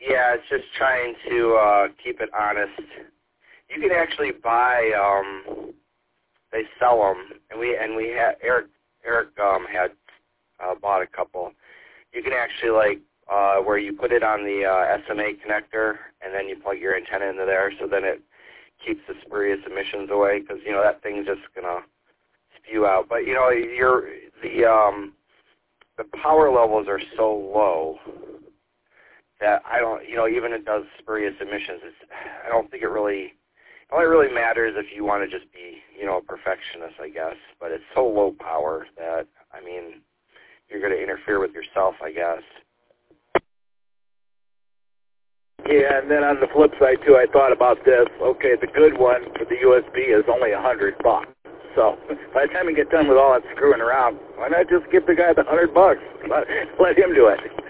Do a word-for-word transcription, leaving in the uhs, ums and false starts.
Yeah, it's just trying to uh, keep it honest. You can actually buy. Um, they sell them, and we and we had Eric. Eric um, had uh, bought a couple. You can actually like uh, where you put it on the uh, S M A connector, and then you plug your antenna into there, so then it keeps the spurious emissions away. Because you know that thing's just gonna spew out. But you know, you're the um, the power levels are so low that I don't, you know, even it does spurious emissions. It's, I don't think it really, it only really matters if you want to just be, you know, a perfectionist, I guess. But it's so low power that, I mean, you're going to interfere with yourself, I guess. Yeah, and then on the flip side, too, I thought about this. Okay, the good one for the U S B is only a hundred bucks. So by the time you get done with all that screwing around, why not just give the guy the hundred bucks? Let, let him do it.